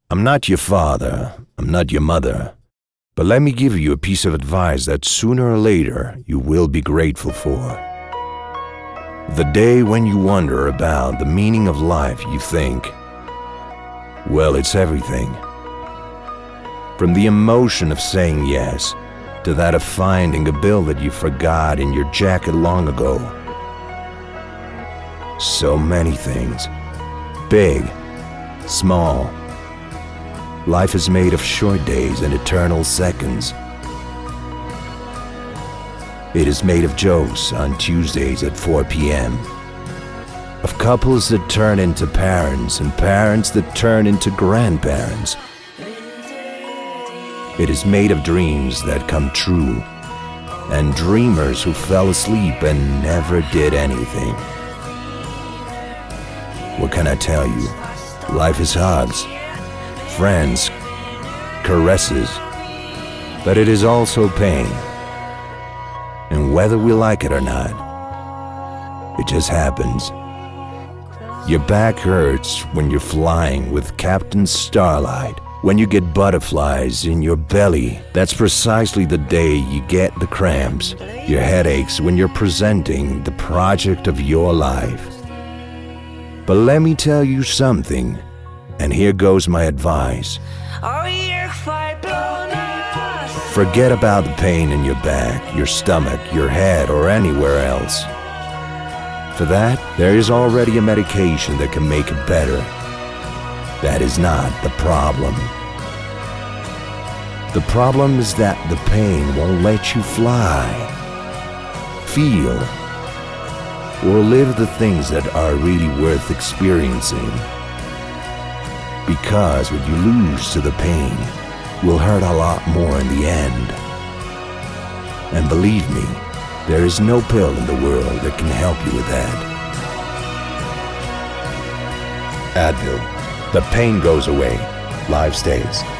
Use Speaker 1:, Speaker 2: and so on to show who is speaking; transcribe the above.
Speaker 1: I'm not your father, I'm not your mother, but let me give you a piece of advice that sooner or later you will be grateful for. The day when you wonder about the meaning of life, you think, well, it's everything. From the emotion of saying yes to that of finding a bill that you forgot in your jacket long ago. So many things, big, small. Life is made of short days and eternal seconds. It is made of jokes on Tuesdays at 4 p.m. Of couples that turn into parents and parents that turn into grandparents. It is made of dreams that come true and dreamers who fell asleep and never did anything. What can I tell you? Life is hugs, friends, caresses, but it is also pain. And whether we like it or not, it just happens. Your back hurts when you're flying with Captain Starlight. When you get butterflies in your belly, that's precisely the day you get the cramps. Your headaches when you're presenting the project of your life. But let me tell you something, and here goes my advice. Forget about the pain in your back, your stomach, your head, or anywhere else. For that, there is already a medication that can make it better. That is not the problem. The problem is that the pain won't let you fly, feel, or live the things that are really worth experiencing. Because what you lose to the pain will hurt a lot more in the end. And believe me, there is no pill in the world that can help you with that. Advil. The pain goes away. Life stays.